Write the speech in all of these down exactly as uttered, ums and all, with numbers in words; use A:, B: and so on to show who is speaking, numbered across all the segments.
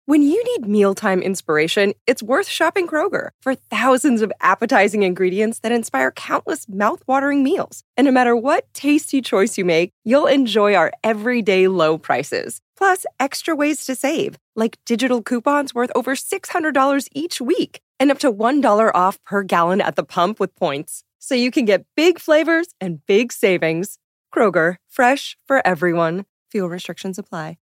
A: When you need mealtime inspiration, it's worth shopping Kroger for thousands of appetizing ingredients that inspire countless mouth-watering meals. And no matter what tasty choice you make, you'll enjoy our everyday low prices. Plus, extra ways to save, like digital coupons worth over six hundred dollars each week and up to one dollar off per gallon at the pump with points. So you can get big flavors and big savings. Kroger, fresh for everyone. Fuel restrictions apply.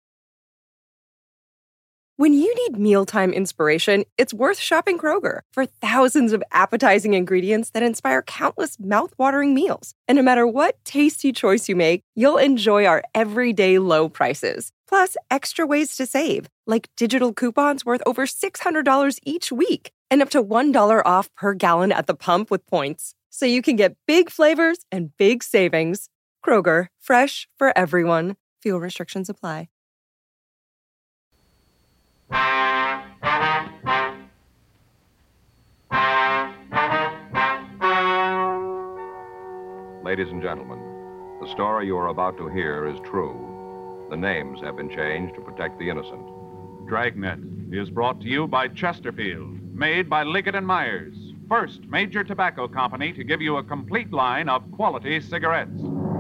A: When you need mealtime inspiration, it's worth shopping Kroger for thousands of appetizing ingredients that inspire countless mouth-watering meals. And no matter what tasty choice you make, you'll enjoy our everyday low prices. Plus, extra ways to save, like digital coupons worth over six hundred dollars each week and up to one dollar off per gallon at the pump with points. So you can get big flavors and big savings. Kroger, fresh for everyone. Fuel restrictions apply.
B: Ladies and gentlemen, the story you are about to hear is true. The names have been changed to protect the innocent.
C: Dragnet is brought to you by Chesterfield, made by Liggett and Myers, first major tobacco company to give you a complete line of quality cigarettes.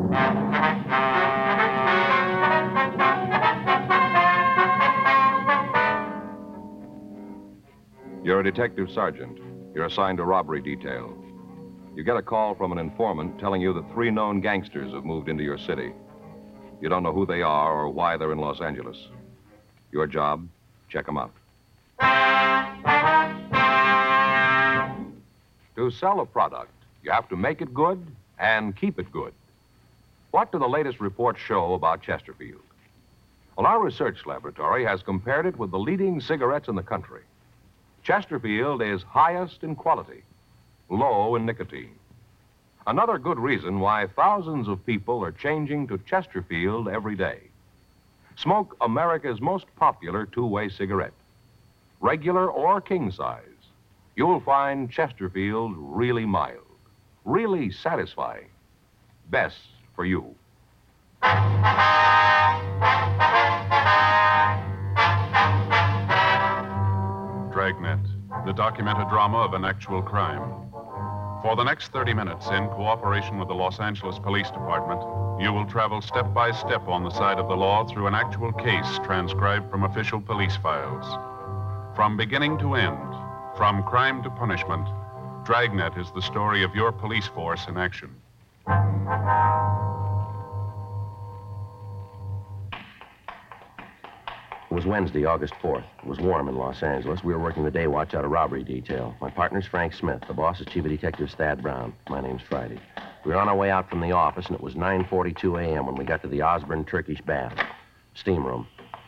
B: You're a detective sergeant. You're assigned to robbery detail. You get a call from an informant telling you that three known gangsters have moved into your city. You don't know who they are or why they're in Los Angeles. Your job, check them out. To sell a product, you have to make it good and keep it good. What do the latest reports show about Chesterfield? Well, our research laboratory has compared it with the leading cigarettes in the country. Chesterfield is highest in quality, low in nicotine. Another good reason why thousands of people are changing to Chesterfield every day. Smoke America's most popular two-way cigarette. Regular or king size, you'll find Chesterfield really mild, really satisfying. Best for you.
C: Dragnet, the documented drama of an actual crime. For the next thirty minutes, in cooperation with the Los Angeles Police Department, you will travel step by step on the side of the law through an actual case transcribed from official police files. From beginning to end, from crime to punishment, Dragnet is the story of your police force in action.
D: It was Wednesday, August fourth. It was warm in Los Angeles. We were working the day watch out of robbery detail. My partner's Frank Smith. The boss is Chief of Detectives Thad Brown. My name's Friday. We were on our way out from the office, and it was nine forty-two a.m. when we got to the Osborne Turkish Bath. Steam room.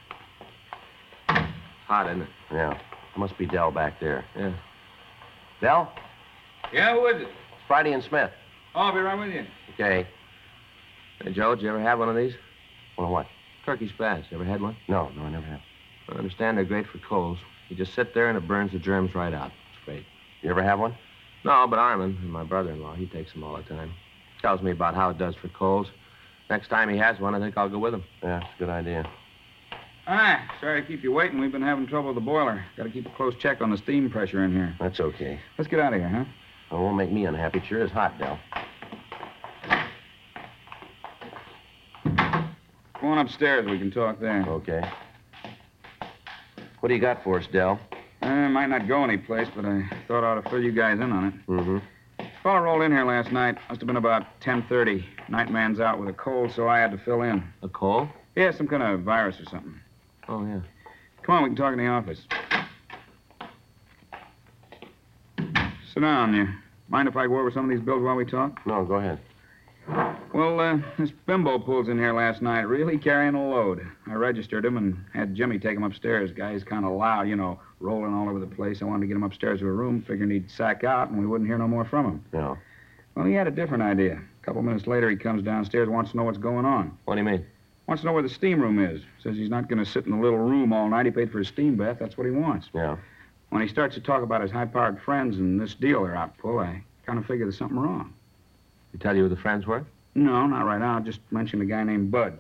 E: Hot, isn't it?
D: Yeah. It must be Dell back there.
E: Yeah.
D: Dell?
E: Yeah, who is it?
D: Friday and Smith.
E: Oh, I'll be right with you.
D: Okay.
E: Hey, Joe, did you ever have one of these?
D: Well, what?
E: Turkish baths. You ever had one?
D: No, no, I never have.
E: I understand they're great for colds. You just sit there and it burns the germs right out. It's great.
D: You ever have one?
E: No, but Armin, my brother-in-law, he takes them all the time. Tells me about how it does for colds. Next time he has one, I think I'll go with him.
D: Yeah, it's a good idea.
F: Hi. Sorry to keep you waiting. We've been having trouble with the boiler. Got to keep a close check on the steam pressure in here.
D: That's okay.
F: Let's get out of here, huh?
D: Well, it won't make me unhappy. It sure is hot, Dell.
F: Go on upstairs. We can talk there.
D: Okay. What do you got for us, Dell?
F: Uh, might not go anyplace, but I thought I ought to fill you guys in on it.
D: Mm-hmm.
F: Fellow rolled in here last night. Must have been about ten thirty. Night man's out with a cold, so I had to fill in.
E: A cold?
F: Yeah, some kind of virus or something.
E: Oh, yeah.
F: Come on, we can talk in the office. Sit down. You mind if I go over some of these bills while we talk?
D: No, go ahead.
F: Well, uh, this bimbo pulls in here last night, really carrying a load. I registered him and had Jimmy take him upstairs. Guy's kind of loud, you know, rolling all over the place. I wanted to get him upstairs to a room, figuring he'd sack out and we wouldn't hear no more from him.
D: No.
F: Well, he had a different idea. A couple minutes later, he comes downstairs, wants to know what's going on.
E: What do you mean?
F: Wants to know where the steam room is. Says he's not going to sit in the little room all night. He paid for a steam bath. That's what he wants.
D: Yeah.
F: When he starts to talk about his high-powered friends and this deal they're out to pull, I kind of figure there's something wrong.
E: He tell you who the friends were?
F: No, not right now. Just mentioned a guy named Bud.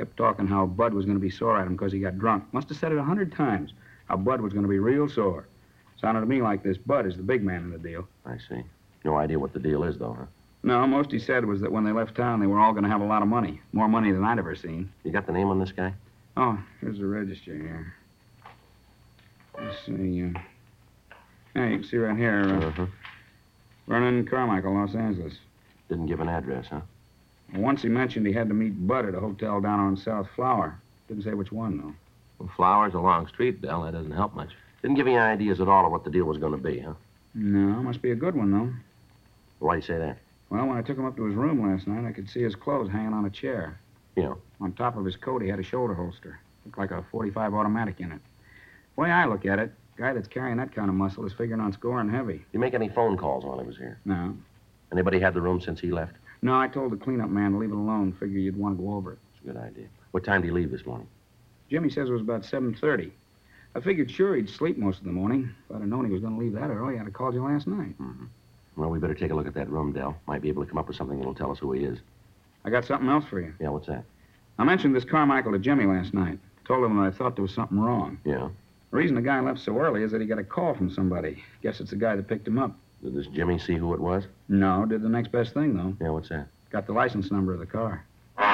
F: Kept talking how Bud was going to be sore at him because he got drunk. Must have said it a hundred times, how Bud was going to be real sore. Sounded to me like this Bud is the big man in the deal.
D: I see. No idea what the deal is, though, huh?
F: No, most he said was that when they left town, they were all going to have a lot of money. More money than I'd ever seen.
D: You got the name on this guy?
F: Oh, here's the register here. Let's see. Uh... Yeah, you can see right here. Uh,
D: Uh-huh.
F: Vernon Carmichael, Los Angeles.
D: Didn't give an address, huh?
F: Once he mentioned he had to meet Bud at a hotel down on South Flower. Didn't say which one, though.
E: Well, Flowers a long street, Del. That doesn't help much.
D: Didn't give you any ideas at all of what the deal was going to be, huh?
F: No, must be a good one, though.
D: Why do you say that?
F: Well, when I took him up to his room last night, I could see his clothes hanging on a chair.
D: Yeah.
F: On top of his coat, he had a shoulder holster. Looked like a forty-five automatic in it. The way I look at it, a guy that's carrying that kind of muscle is figuring on scoring heavy.
D: You make any phone calls while he was here?
F: No.
D: Anybody had the room since he left?
F: No, I told the cleanup man to leave it alone. Figure you'd want to go over it.
D: It's a good idea. What time did he leave this morning?
F: Jimmy says it was about seven thirty. I figured sure he'd sleep most of the morning. If I'd have known he was going to leave that early, I'd have called you last night.
D: Mm-hmm. Well, we better take a look at that room, Del. Might be able to come up with something that'll tell us who he is.
F: I got something else for you.
D: Yeah, what's that?
F: I mentioned this Carmichael to Jimmy last night. Told him that I thought there was something wrong.
D: Yeah?
F: The reason the guy left so early is that he got a call from somebody. Guess it's the guy that picked him up.
D: Did this Jimmy see who it was?
F: No, did the next best thing, though.
D: Yeah, what's that?
F: Got the license number of the car.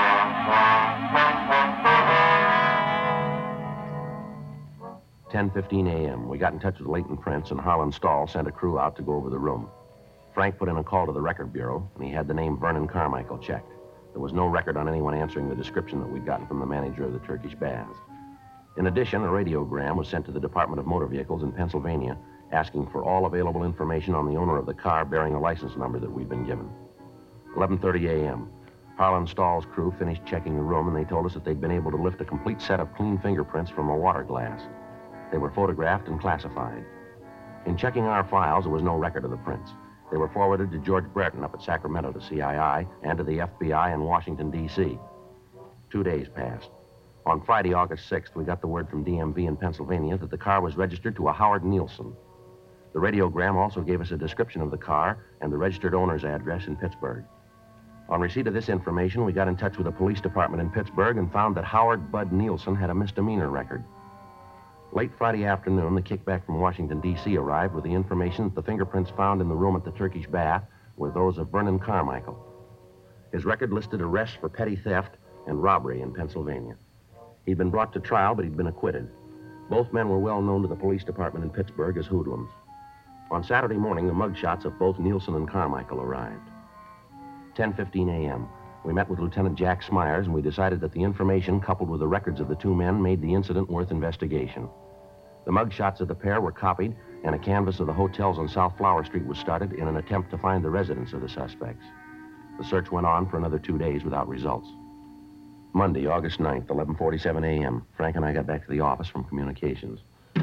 D: ten fifteen a.m. We got in touch with Leighton Prince, and Harlan Stahl sent a crew out to go over the room. Frank put in a call to the record bureau, and he had the name Vernon Carmichael checked. There was no record on anyone answering the description that we'd gotten from the manager of the Turkish Baths. In addition, a radiogram was sent to the Department of Motor Vehicles in Pennsylvania, asking for all available information on the owner of the car bearing the license number that we'd been given. eleven thirty a.m. Harlan Stahl's crew finished checking the room, and they told us that they'd been able to lift a complete set of clean fingerprints from a water glass. They were photographed and classified. In checking our files, there was no record of the prints. They were forwarded to George Brereton up at Sacramento to C I I and to the F B I in Washington, D C Two days passed. On Friday, August sixth, we got the word from D M V in Pennsylvania that the car was registered to a Howard Nielsen. The radiogram also gave us a description of the car and the registered owner's address in Pittsburgh. On receipt of this information, we got in touch with the police department in Pittsburgh and found that Howard Bud Nielsen had a misdemeanor record. Late Friday afternoon, the kickback from Washington, D C arrived with the information that the fingerprints found in the room at the Turkish Bath were those of Vernon Carmichael. His record listed arrests for petty theft and robbery in Pennsylvania. He'd been brought to trial, but he'd been acquitted. Both men were well known to the police department in Pittsburgh as hoodlums. On Saturday morning, the mugshots of both Nielsen and Carmichael arrived. ten fifteen a.m. We met with Lieutenant Jack Smyers, and we decided that the information, coupled with the records of the two men, made the incident worth investigation. The mugshots of the pair were copied, and a canvass of the hotels on South Flower Street was started in an attempt to find the residence of the suspects. The search went on for another two days without results. Monday, August ninth, eleven forty-seven a.m., Frank and I got back to the office from communications.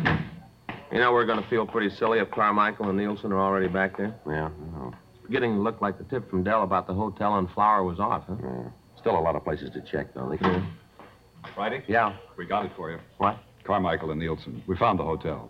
E: You know, we're going to feel pretty silly if Carmichael and Nielsen are already back there.
D: Yeah, I know.
E: It's beginning to look like the tip from Dell about the hotel on Flower was off, huh?
D: Yeah. Still a lot of places to check, though. They can...
G: Friday?
D: Yeah.
G: We got it for you.
D: What?
G: Carmichael and Nielsen. We found the hotel.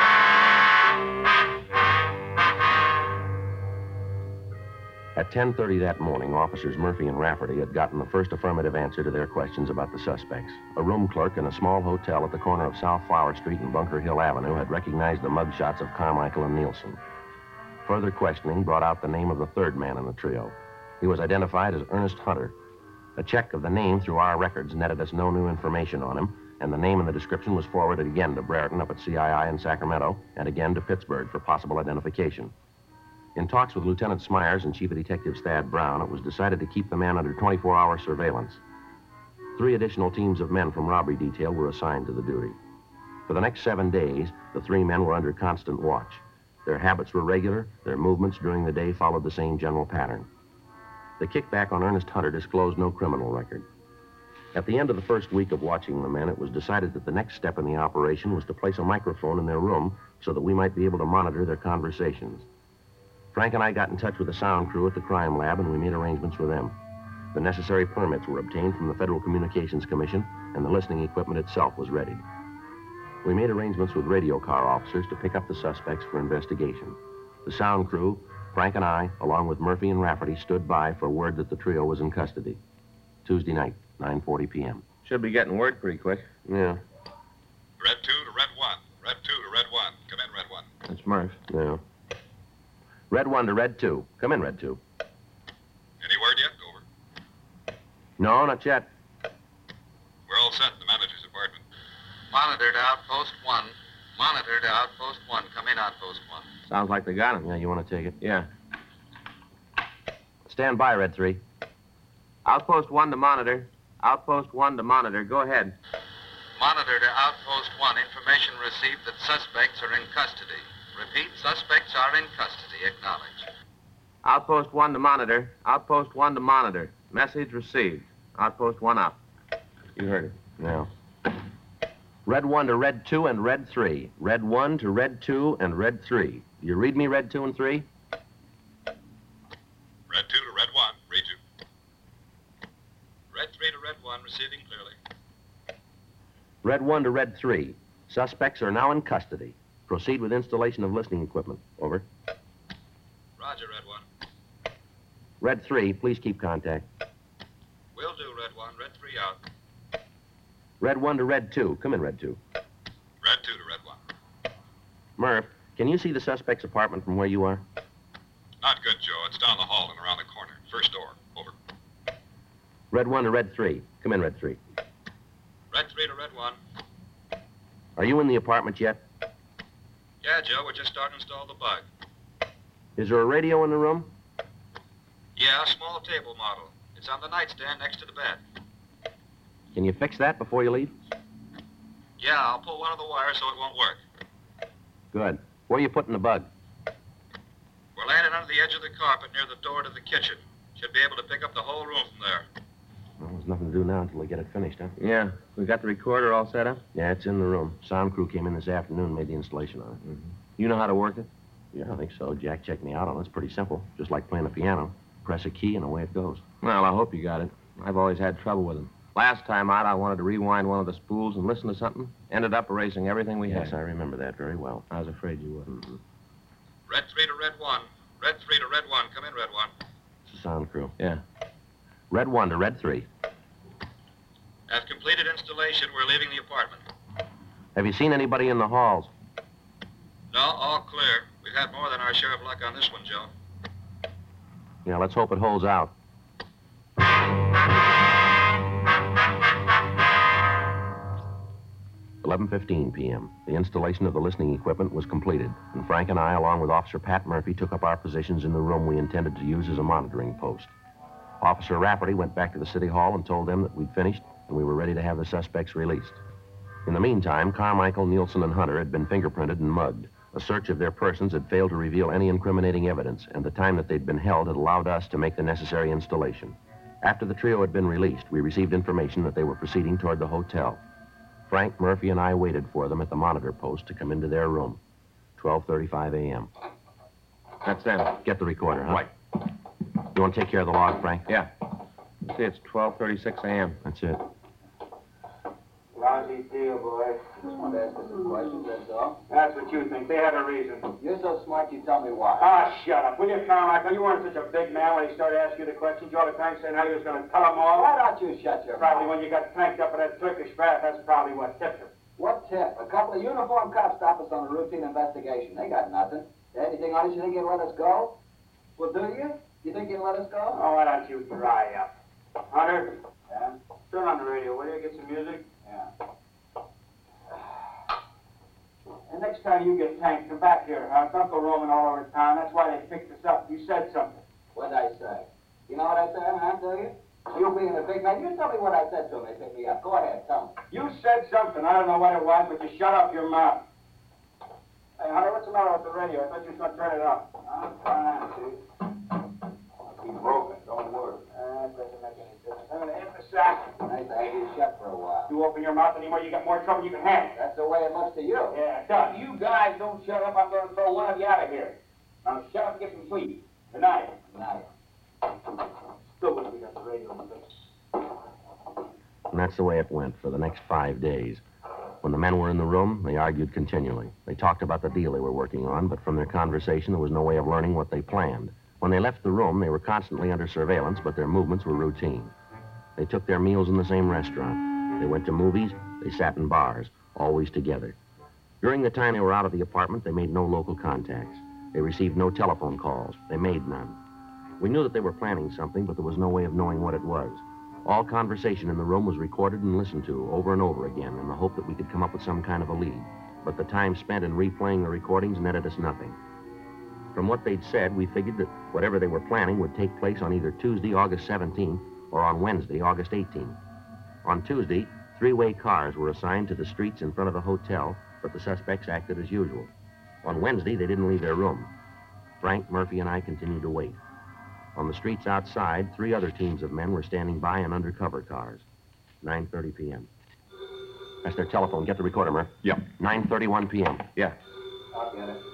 D: At ten thirty that morning, officers Murphy and Rafferty had gotten the first affirmative answer to their questions about the suspects. A room clerk in a small hotel at the corner of South Flower Street and Bunker Hill Avenue had recognized the mugshots of Carmichael and Nielsen. Further questioning brought out the name of the third man in the trio. He was identified as Ernest Hunter. A check of the name through our records netted us no new information on him, and the name and the description was forwarded again to Brereton up at C I I in Sacramento and again to Pittsburgh for possible identification. In talks with Lieutenant Smyers and Chief of Detectives Thad Brown, it was decided to keep the man under twenty-four hour surveillance. Three additional teams of men from robbery detail were assigned to the duty. For the next seven days, the three men were under constant watch. Their habits were regular, their movements during the day followed the same general pattern. The kickback on Ernest Hunter disclosed no criminal record. At the end of the first week of watching the men, it was decided that the next step in the operation was to place a microphone in their room so that we might be able to monitor their conversations. Frank and I got in touch with the sound crew at the crime lab, and we made arrangements with them. The necessary permits were obtained from the Federal Communications Commission, and the listening equipment itself was readied. We made arrangements with radio car officers to pick up the suspects for investigation. The sound crew, Frank and I, along with Murphy and Rafferty, stood by for word that the trio was in custody. Tuesday night, nine forty p.m.
E: Should be getting word pretty quick.
D: Yeah.
C: Red two to red one. Red two to red one. Come in, red one.
E: That's Murph.
D: Yeah. Red one to red two. Come in, red two.
C: Any word yet? Over.
D: No, not yet.
C: We're all set in the manager's apartment.
H: Monitor to outpost one. Monitor to outpost one. Come in, outpost one.
E: Sounds like they got him.
D: Yeah, you want to take it?
E: Yeah.
D: Stand by, red three.
E: Outpost one to monitor. Outpost one to monitor. Go ahead.
H: Monitor to outpost one. Information received that suspects are in custody. Repeat, suspects are in custody. Acknowledge.
E: Outpost one to monitor. Outpost one to monitor. Message received. Outpost one up. You heard it.
D: Yeah. Red one to red two and red three. Red one to red two and red three. Do you read me, red two and three?
C: Red two to red one. Read you. Red three to red one. Receiving clearly.
D: Red one to red three. Suspects are now in custody. Proceed with installation of listening equipment. Over.
C: Roger, red one.
D: Red three, please keep contact.
C: Will do, red one. Red three out.
D: Red one to red two. Come in, red two.
C: Red two to red one.
D: Murph, can you see the suspect's apartment from where you are?
C: Not good, Joe. It's down the hall and around the corner. First door. Over.
D: Red one to red three. Come in, red three.
C: Red three to red one.
D: Are you in the apartment yet?
C: Yeah, Joe. We're just starting to install the bug.
D: Is there a radio in the room?
C: Yeah, small table model. It's on the nightstand next to the bed.
D: Can you fix that before you leave?
C: Yeah, I'll pull one of the wires so it won't work.
D: Good. Where are you putting the bug?
C: We're landing under the edge of the carpet near the door to the kitchen. Should be able to pick up the whole room from there.
D: Well, there's nothing to do now until we get it finished, huh?
E: Yeah. We got the recorder all set up?
D: Yeah, it's in the room. Sound crew came in this afternoon and made the installation on it.
E: Mm-hmm. You know how to work it?
D: Yeah, I think so. Jack checked me out on it. It's pretty simple. Just like playing a piano. Press a key and away it goes.
E: Well, I hope you got it. I've always had trouble with them. Last time out, I wanted to rewind one of the spools and listen to something. Ended up erasing everything we
D: Yes,
E: had.
D: I remember that very well.
E: I was afraid you would.
D: Mm-hmm.
C: Red three to red one. Red three to red one. Come in, red one.
D: It's the sound crew.
E: Yeah.
D: Red one to red three.
C: Have completed installation. We're leaving the apartment.
D: Have you seen anybody in the halls?
C: No, all clear. We've had more than our share of luck on this one, Joe.
D: Yeah, let's hope it holds out. eleven fifteen p.m. The installation of the listening equipment was completed, and Frank and I, along with Officer Pat Murphy, took up our positions in the room we intended to use as a monitoring post. Officer Rafferty went back to the city hall and told them that we'd finished and we were ready to have the suspects released. In the meantime, Carmichael, Nielsen, and Hunter had been fingerprinted and mugged. A search of their persons had failed to reveal any incriminating evidence, and the time that they'd been held had allowed us to make the necessary installation. After the trio had been released, we received information that they were proceeding toward the hotel. Frank, Murphy, and I waited for them at the monitor post to come into their room. twelve thirty-five a.m.
E: That's them.
D: Get the recorder, huh?
E: Right.
D: You want to take care of the log, Frank?
E: Yeah. See, it's twelve thirty-six a.m.
D: That's it.
I: Lousy deal, boy. Just wanted to ask you some questions, that's all.
F: That's what you think. They had a reason.
I: You're so smart, you tell me why.
F: Ah, shut up. Will you, Carmichael? You weren't such a big man when he started asking you the questions. You all the time saying how you was going to tell them all.
I: Why don't you shut your
F: Probably
I: mouth?
F: when you got tanked up in that Turkish bath, that's probably what tipped him.
I: What tip? A couple of uniformed cops stop us on a routine investigation. They got nothing. Anything on us, you think you'd let us go? Well, do you? You think you'd let us go?
F: Oh, why don't you dry up? Hunter,
I: Yeah?
F: turn on the radio, will you? Get some music.
I: Yeah.
F: And next time you get tanked, come back here, huh? Don't go roaming all over town. That's why they picked us up. You said something.
I: What'd I say? You know what I said, huh? Do you? You being a big man, you tell me what I said to him. They picked me up. Go ahead, tell me.
F: You said something. I don't know what it was, but you shut up your mouth. Hey, Hunter, what's the matter with the radio? I thought you was going to turn it up.
I: I'm trying to. I'll keep broken. Don't worry.
F: Uh, that doesn't make any difference. I'm going to hit the sack.
I: Nice to have you shut for a while.
F: You open your mouth anymore, you got more trouble you can handle.
I: That's the way it looks to you.
F: Yeah, it does. You guys don't shut up, I'm going to throw one of you out of here. Now shut up and get some sleep. Good night.
I: Nice.
F: Still going to be got the radio on this.
D: And that's the way it went for the next five days. When the men were in the room, they argued continually. They talked about the deal they were working on, but from their conversation, there was no way of learning what they planned. When they left the room, they were constantly under surveillance, but their movements were routine. They took their meals in the same restaurant. They went to movies. They sat in bars, always together. During the time they were out of the apartment, they made no local contacts. They received no telephone calls. They made none. We knew that they were planning something, but there was no way of knowing what it was. All conversation in the room was recorded and listened to over and over again in the hope that we could come up with some kind of a lead. But the time spent in replaying the recordings netted us nothing. From what they'd said, we figured that whatever they were planning would take place on either Tuesday, August seventeenth, or on Wednesday, August eighteenth. On Tuesday, three-way cars were assigned to the streets in front of the hotel, but the suspects acted as usual. On Wednesday, they didn't leave their room. Frank, Murphy, and I continued to wait. On the streets outside, three other teams of men were standing by in undercover cars. nine thirty p.m. That's their telephone. Get the recorder, Murph.
G: Yeah.
D: nine thirty-one p.m.
G: Yeah.
I: I'll get it.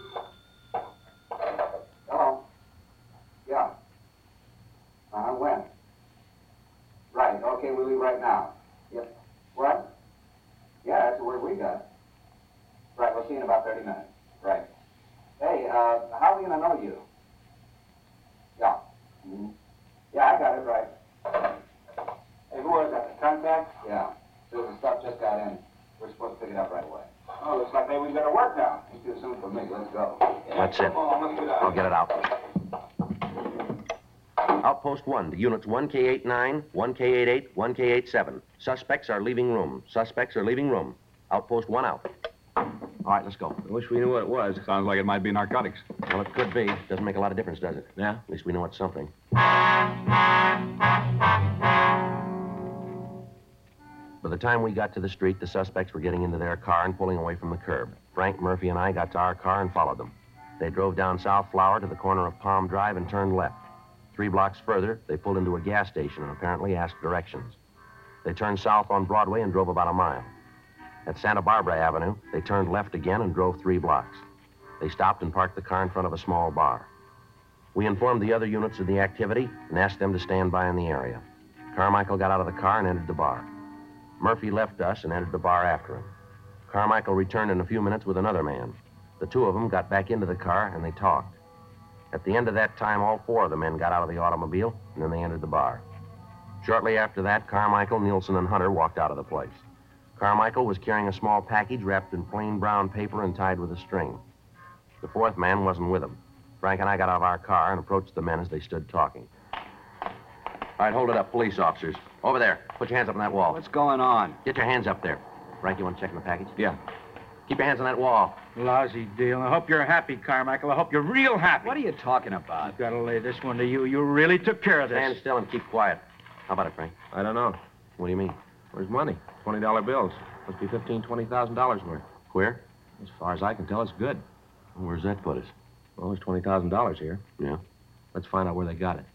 I: Hello? Yeah. Uh-huh, when? Right, okay, we'll leave right now. Yep. What? Yeah, that's the word we got. Right, we'll see you in about thirty minutes. Right. Hey, uh, how are we going to know you? Yeah. Mm-hmm. Yeah, I got it, right. Hey, who was that, the contact? Yeah. So the stuff just got in. We're supposed to pick it up right away. Oh, looks like maybe we've got to work now. It's too soon for me. Let's go.
D: That's it. I'll get it out. Outpost one, to units one K eighty-nine, one K eighty-eight, one K eighty-seven. Suspects are leaving room. Suspects are leaving room. Outpost one out. All right, let's go.
E: I wish we knew what it was.
G: Sounds like it might be narcotics.
D: Well, it could be. Doesn't make a lot of difference, does it?
E: Yeah?
D: At least we know it's something. By the time we got to the street, the suspects were getting into their car and pulling away from the curb. Frank, Murphy, and I got to our car and followed them. They drove down South Flower to the corner of Palm Drive and turned left. Three blocks further, they pulled into a gas station and apparently asked directions. They turned south on Broadway and drove about a mile. At Santa Barbara Avenue, they turned left again and drove three blocks. They stopped and parked the car in front of a small bar. We informed the other units of the activity and asked them to stand by in the area. Carmichael got out of the car and entered the bar. Murphy left us and entered the bar after him. Carmichael returned in a few minutes with another man. The two of them got back into the car and they talked. At the end of that time, all four of the men got out of the automobile and then they entered the bar. Shortly after that, Carmichael, Nielsen, and Hunter walked out of the place. Carmichael was carrying a small package wrapped in plain brown paper and tied with a string. The fourth man wasn't with him. Frank and I got out of our car and approached the men as they stood talking. All right, hold it up, police officers. Over there. Put your hands up on that wall.
F: What's going on?
D: Get your hands up there. Frank, you want to check in the package?
F: Yeah.
D: Keep your hands on that wall.
J: Lousy deal. I hope you're happy, Carmichael. I hope you're real happy.
F: What are you talking about?
J: I've got to lay this one to you. You really took care of this.
D: Stand still and keep quiet. How about it, Frank?
E: I don't know.
D: What do you mean?
E: Where's money? twenty dollar bills. Must be fifteen, twenty thousand dollars worth.
D: Queer?
E: As far as I can tell, it's good.
D: Where's that put us?
E: Well, there's twenty thousand dollars here.
D: Yeah.
E: Let's find out where they got it.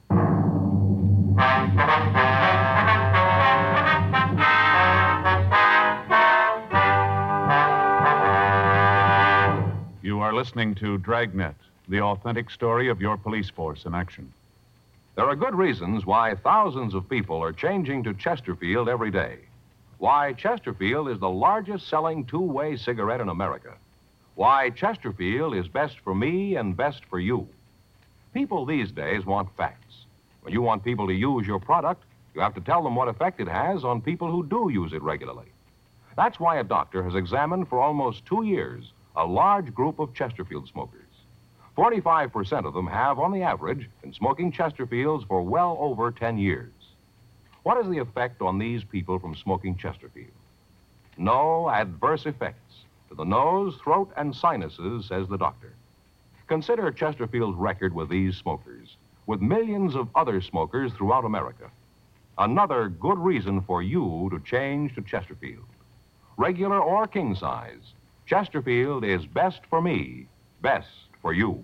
C: You are listening to Dragnet, the authentic story of your police force in action.
B: There are good reasons why thousands of people are changing to Chesterfield every day. Why Chesterfield is the largest selling two-way cigarette in America. Why Chesterfield is best for me and best for you. People these days want facts. When you want people to use your product, you have to tell them what effect it has on people who do use it regularly. That's why a doctor has examined for almost two years a large group of Chesterfield smokers. forty-five percent of them have, on the average, been smoking Chesterfields for well over ten years. What is the effect on these people from smoking Chesterfield? No adverse effects to the nose, throat, and sinuses, says the doctor. Consider Chesterfield's record with these smokers, with millions of other smokers throughout America. Another good reason for you to change to Chesterfield. Regular or king size, Chesterfield is best for me, best for you.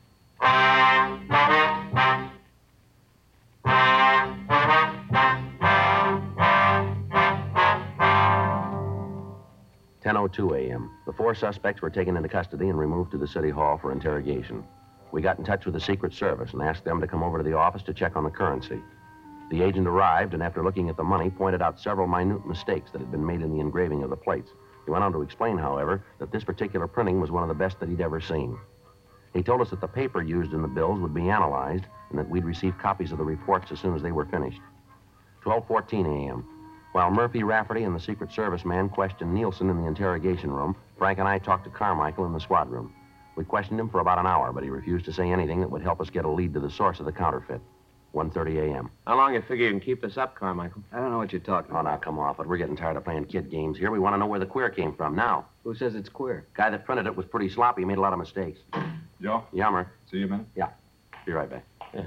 D: ten oh two a.m. The four suspects were taken into custody and removed to the city hall for interrogation. We got in touch with the Secret Service and asked them to come over to the office to check on the currency. The agent arrived and after looking at the money, pointed out several minute mistakes that had been made in the engraving of the plates. He went on to explain, however, that this particular printing was one of the best that he'd ever seen. He told us that the paper used in the bills would be analyzed and that we'd receive copies of the reports as soon as they were finished. twelve fourteen a.m. While Murphy, Rafferty, and the Secret Service man questioned Nielsen in the interrogation room, Frank and I talked to Carmichael in the SWAT room. We questioned him for about an hour, but he refused to say anything that would help us get a lead to the source of the counterfeit. one thirty a.m.
E: How long you figure you can keep this up, Carmichael?
F: I don't know what you're talking
D: Oh,
F: about.
D: now, come off it. We're getting tired of playing kid games here. We want to know where the queer came from now.
F: Who says it's queer?
D: Guy that printed it was pretty sloppy. He made a lot of mistakes.
G: Joe?
D: Yummer.
G: See you a minute?
D: Yeah. Be right back.
E: Yeah.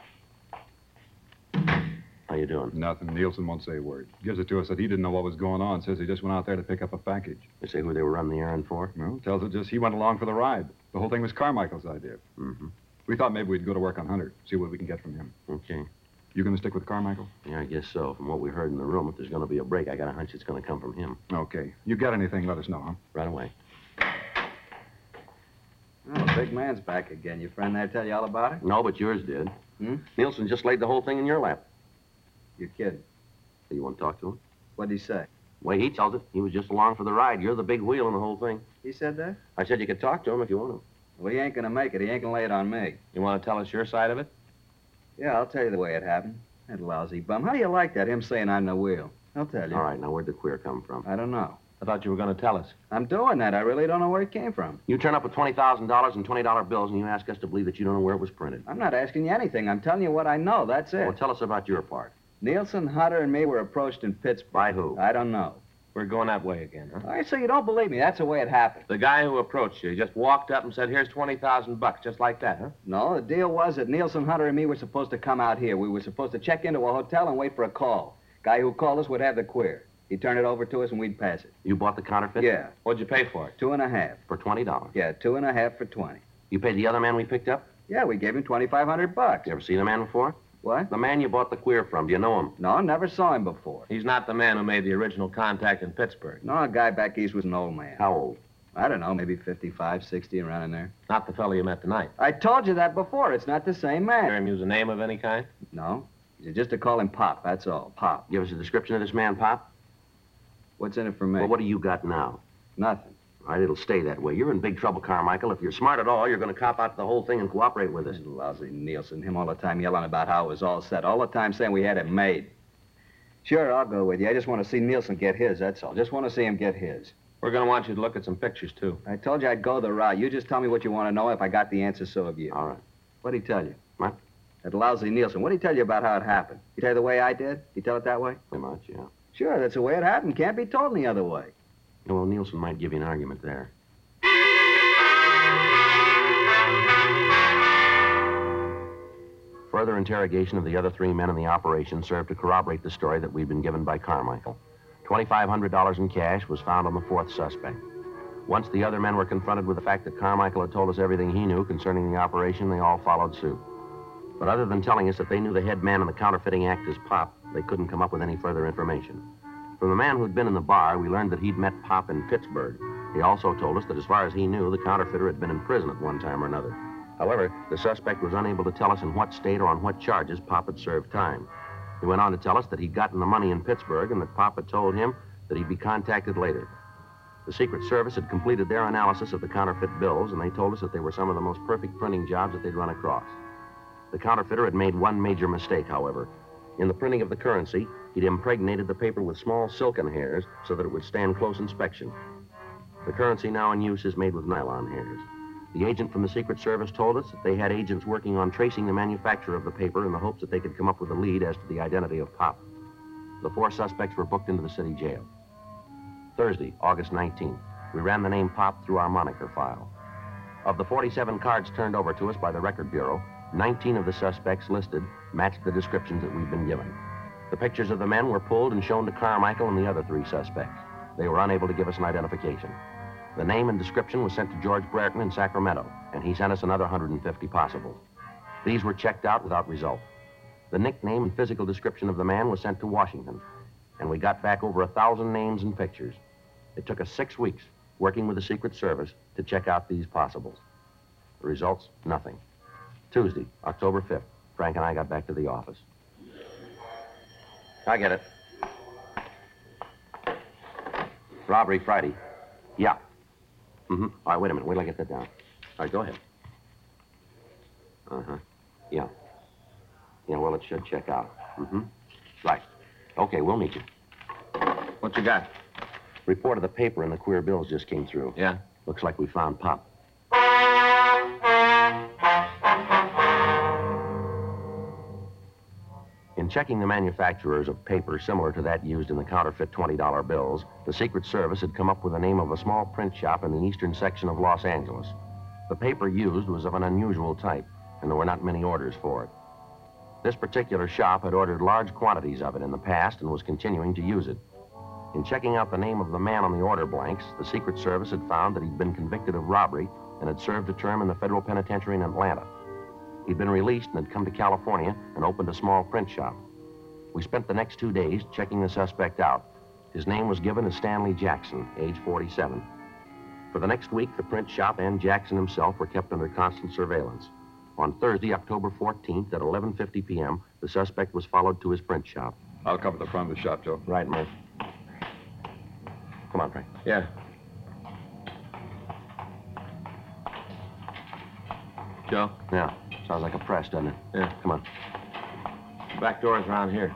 D: How you doing?
G: Nothing. Nielsen won't say a word. Gives it to us that he didn't know what was going on. Says he just went out there to pick up a package.
D: They say who they were running the errand for?
G: Well, tells it just he went along for the ride. The whole thing was Carmichael's idea.
D: Mm-hmm.
G: We thought maybe we'd go to work on Hunter, see what we can get from him.
D: Okay.
G: You going to stick with Carmichael?
D: Yeah, I guess so. From what we heard in the room, if there's going to be a break, I got a hunch it's going to come from him.
G: Okay. You got anything, let us know, huh?
D: Right away.
F: Oh, the big man's back again. Your friend there tell you all about it?
D: No, but yours did.
F: Hmm?
D: Nielsen just laid the whole thing in your lap.
F: You're kidding.
D: Do you want to talk to him?
F: What'd he say?
D: The way he tells it, he was just along for the ride. You're the big wheel in the whole thing.
F: He said that?
D: I said you could talk to him if you want to.
F: Well, he ain't gonna make it. He ain't gonna lay it on me.
E: You want to tell us your side of it?
F: Yeah, I'll tell you the way it happened. That lousy bum. How do you like that, him saying I'm the wheel? I'll tell you.
D: All right, now where'd the queer come from?
F: I don't know.
E: I thought you were going to tell us.
F: I'm doing that. I really don't know where it came from.
D: You turn up with twenty thousand dollars in twenty dollar bills and you ask us to believe that you don't know where it was printed.
F: I'm not asking you anything. I'm telling you what I know. That's it.
D: Well, tell us about your part.
F: Nielsen, Hunter, and me were approached in Pittsburgh.
D: By who?
F: I don't know.
E: We're going that way again, huh?
F: All right, so you don't believe me. That's the way it happened.
E: The guy who approached you just walked up and said, here's twenty thousand bucks, just like that, huh?
F: No, the deal was that Nielsen, Hunter, and me were supposed to come out here. We were supposed to check into a hotel and wait for a call. Guy who called us would have the queer. He'd turn it over to us and we'd pass it.
D: You bought the counterfeit?
F: Yeah.
E: What'd you pay for it?
F: Two and a half.
D: For twenty dollars?
F: Yeah, two and a half for twenty.
D: You paid the other man we picked up?
F: Yeah, we gave him twenty-five hundred bucks.
D: You ever seen the man before?
F: What?
D: The man you bought the queer from. Do you know him?
F: No, never saw him before.
E: He's not the man who made the original contact in Pittsburgh.
F: No, a guy back east was an old man.
D: How old?
F: I don't know, maybe fifty-five, sixty, around in there.
E: Not the fellow you met tonight.
F: I told you that before. It's not the same
E: Hear
F: man.
E: him use a name of any kind?
F: No. Just to call him Pop, that's all. Pop.
D: Give us a description of this man, Pop.
F: What's in it for me?
D: Well, what do you got now?
F: Nothing.
D: All right, it'll stay that way. You're in big trouble, Carmichael. If you're smart at all, you're going to cop out the whole thing and cooperate with us.
F: This lousy Nielsen, him all the time yelling about how it was all set. All the time saying we had it made. Sure, I'll go with you. I just want to see Nielsen get his, that's all. Just want to see him get his.
E: We're going to want you to look at some pictures, too.
F: I told you I'd go the route. You just tell me what you want to know. If I got the answer, so have you.
D: All right.
F: What'd he tell you?
D: What?
F: That lousy Nielsen. What'd he tell you about how it happened? He tell you the way I did? He tell it that way?
D: Pretty much, yeah.
F: Sure, that's the way it happened. Can't be told any other way.
D: Well, Nielsen might give you an argument there. Further interrogation of the other three men in the operation served to corroborate the story that we'd been given by Carmichael. twenty-five hundred dollars in cash was found on the fourth suspect. Once the other men were confronted with the fact that Carmichael had told us everything he knew concerning the operation, they all followed suit. But other than telling us that they knew the head man in the counterfeiting act as Pop, they couldn't come up with any further information. From the man who'd been in the bar, we learned that he'd met Pop in Pittsburgh. He also told us that as far as he knew, the counterfeiter had been in prison at one time or another. However, the suspect was unable to tell us in what state or on what charges Pop had served time. He went on to tell us that he'd gotten the money in Pittsburgh and that Pop had told him that he'd be contacted later. The Secret Service had completed their analysis of the counterfeit bills, and they told us that they were some of the most perfect printing jobs that they'd run across. The counterfeiter had made one major mistake, however. In the printing of the currency, he'd impregnated the paper with small silken hairs so that it would stand close inspection. The currency now in use is made with nylon hairs. The agent from the Secret Service told us that they had agents working on tracing the manufacturer of the paper in the hopes that they could come up with a lead as to the identity of Pop. The four suspects were booked into the city jail. Thursday, August nineteenth, we ran the name Pop through our moniker file. Of the forty-seven cards turned over to us by the Record Bureau, nineteen of the suspects listed matched the descriptions that we'd been given. The pictures of the men were pulled and shown to Carmichael and the other three suspects. They were unable to give us an identification. The name and description was sent to George Brereton in Sacramento, and he sent us another one hundred fifty possibles. These were checked out without result. The nickname and physical description of the man was sent to Washington, and we got back over a thousand names and pictures. It took us six weeks, working with the Secret Service, to check out these possibles. The results, nothing. Tuesday, October fifth, Frank and I got back to the office. I get it. Robbery Friday. Yeah. Mm-hmm. All right, wait a minute. Wait till I get that down. All right, go ahead. Uh-huh. Yeah. Yeah, well, it should check out. Mm-hmm. Right. Okay, we'll meet you.
E: What you got?
D: Report of the paper and the queer bills just came through.
E: Yeah?
D: Looks like we found Pop. In checking the manufacturers of paper similar to that used in the counterfeit twenty dollar bills, the Secret Service had come up with the name of a small print shop in the eastern section of Los Angeles. The paper used was of an unusual type, and there were not many orders for it. This particular shop had ordered large quantities of it in the past and was continuing to use it. In checking out the name of the man on the order blanks, the Secret Service had found that he'd been convicted of robbery and had served a term in the federal penitentiary in Atlanta. He'd been released and had come to California and opened a small print shop. We spent the next two days checking the suspect out. His name was given as Stanley Jackson, age forty-seven. For the next week, the print shop and Jackson himself were kept under constant surveillance. On Thursday, October fourteenth, at eleven fifty p.m., the suspect was followed to his print shop.
G: I'll cover the front of the shop, Joe.
D: Right, Murph. Come on, Frank.
E: Yeah. Joe?
D: Yeah. Sounds like a press, doesn't it?
E: Yeah.
D: Come on.
E: The back door's around here.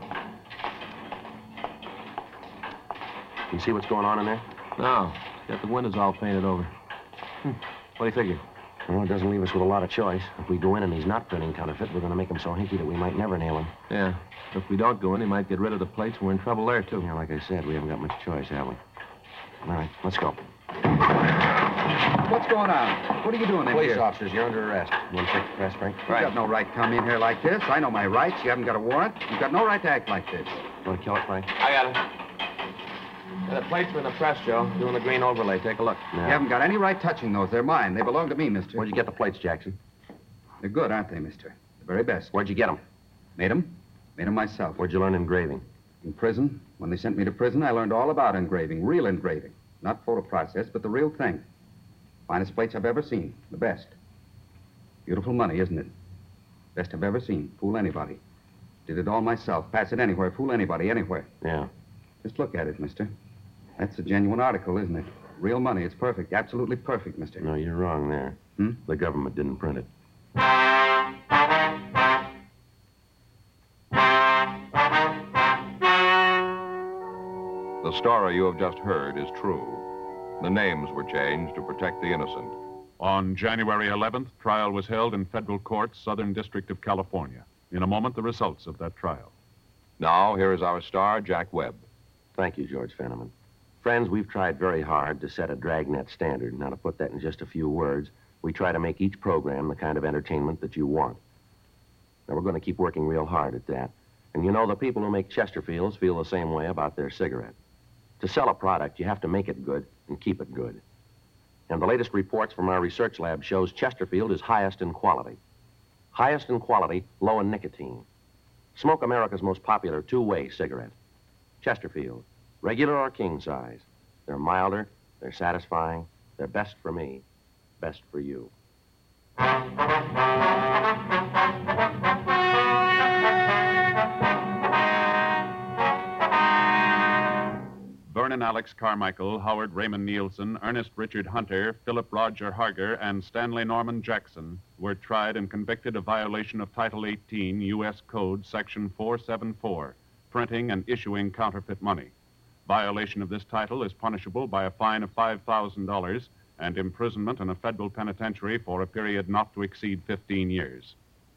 D: You see what's going on in there?
E: No. Got the windows all painted over. Hmm. What do you figure?
D: Well, it doesn't leave us with a lot of choice. If we go in and he's not printing counterfeit, we're going to make him so hinky that we might never nail him.
E: Yeah. If we don't go in, he might get rid of the plates, and we're in trouble there, too.
D: Yeah, like I said, we haven't got much choice, have we? All right, let's go.
F: What's going on? What are you doing in
D: Police
F: here?
D: officers, you're under arrest. You want to check the press, Frank?
F: You got no right to come in here like this. I know my rights. You haven't got a warrant. You've got no right to act like this.
D: You want to kill it, Frank?
E: I got it. Yeah, the plates are in the press, Joe. Doing the green overlay. Take a look.
D: Yeah.
F: You haven't got any right touching those. They're mine. They belong to me, mister.
D: Where'd you get the plates, Jackson?
F: They're good, aren't they, mister? The very best.
D: Where'd you get them?
F: Made them. Made them myself.
D: Where'd you learn engraving?
F: In prison. When they sent me to prison, I learned all about engraving. Real engraving. Not photo process, but the real thing. Finest plates I've ever seen. The best. Beautiful money, isn't it? Best I've ever seen. Fool anybody. Did it all myself. Pass it anywhere. Fool anybody, anywhere.
D: Yeah.
F: Just look at it, mister. That's a genuine article, isn't it? Real money. It's perfect. Absolutely perfect, mister.
D: No, you're wrong there.
F: Hmm?
D: The government didn't print it.
B: The story you have just heard is true. The names were changed to protect the innocent.
C: On January eleventh, trial was held in federal court, Southern District of California. In a moment, the results of that trial.
B: Now, here is our star, Jack Webb.
D: Thank you, George Fenneman. Friends, we've tried very hard to set a Dragnet standard. Now, to put that in just a few words, we try to make each program the kind of entertainment that you want. Now, we're going to keep working real hard at that. And you know, the people who make Chesterfields feel the same way about their cigarette. To sell a product, you have to make it good and keep it good. And the latest reports from our research lab shows Chesterfield is highest in quality. Highest in quality, low in nicotine. Smoke America's most popular two-way cigarette. Chesterfield, regular or king size. They're milder, they're satisfying, they're best for me, best for you.
C: Vernon Alex Carmichael, Howard Raymond Nielsen, Ernest Richard Hunter, Philip Roger Harger, and Stanley Norman Jackson were tried and convicted of violation of Title eighteen, U S Code, Section four seventy-four, printing and issuing counterfeit money. Violation of this title is punishable by a fine of five thousand dollars and imprisonment in a federal penitentiary for a period not to exceed fifteen years.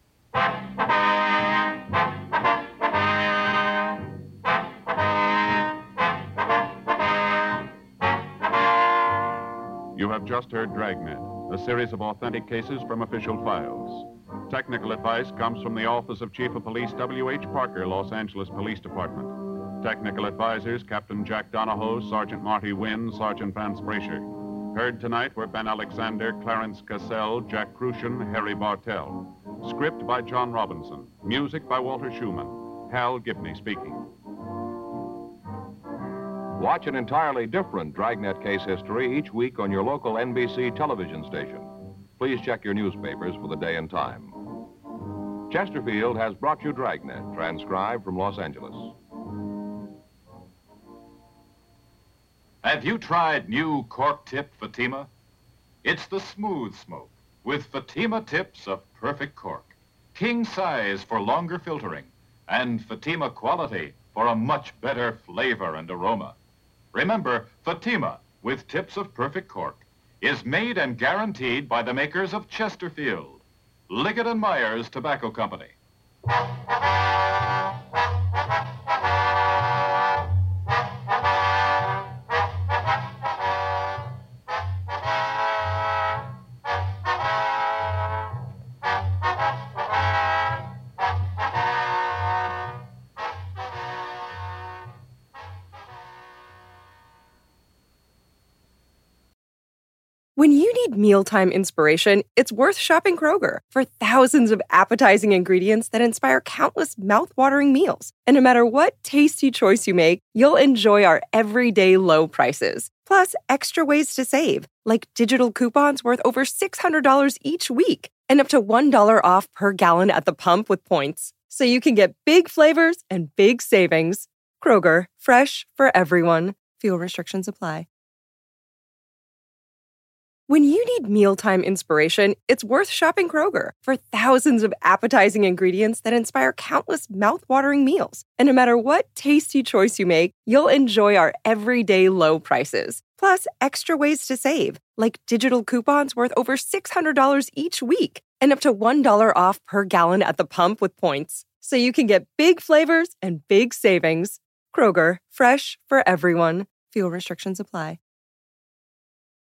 C: You have just heard Dragnet, a series of authentic cases from official files. Technical advice comes from the Office of Chief of Police W H Parker, Los Angeles Police Department. Technical advisors, Captain Jack Donahoe, Sergeant Marty Wynn, Sergeant Vance Brasher. Heard tonight were Ben Alexander, Clarence Cassell, Jack Crucian, Harry Bartell. Script by John Robinson. Music by Walter Schumann. Hal Gibney speaking.
B: Watch an entirely different Dragnet case history each week on your local N B C television station. Please check your newspapers for the day and time. Chesterfield has brought you Dragnet, transcribed from Los Angeles.
K: Have you tried new cork tip Fatima? It's the smooth smoke with Fatima tips of perfect cork. King size for longer filtering and Fatima quality for a much better flavor and aroma. Remember, Fatima, with tips of perfect cork, is made and guaranteed by the makers of Chesterfield, Liggett and Myers Tobacco Company.
A: When you need mealtime inspiration, it's worth shopping Kroger for thousands of appetizing ingredients that inspire countless mouth-watering meals. And no matter what tasty choice you make, you'll enjoy our everyday low prices. Plus, extra ways to save, like digital coupons worth over six hundred dollars each week and up to one dollar off per gallon at the pump with points. So you can get big flavors and big savings. Kroger, fresh for everyone. Fuel restrictions apply. When you need mealtime inspiration, it's worth shopping Kroger for thousands of appetizing ingredients that inspire countless mouth-watering meals. And no matter what tasty choice you make, you'll enjoy our everyday low prices. Plus, extra ways to save, like digital coupons worth over six hundred dollars each week and up to one dollar off per gallon at the pump with points. So you can get big flavors and big savings. Kroger, fresh for everyone. Fuel restrictions apply.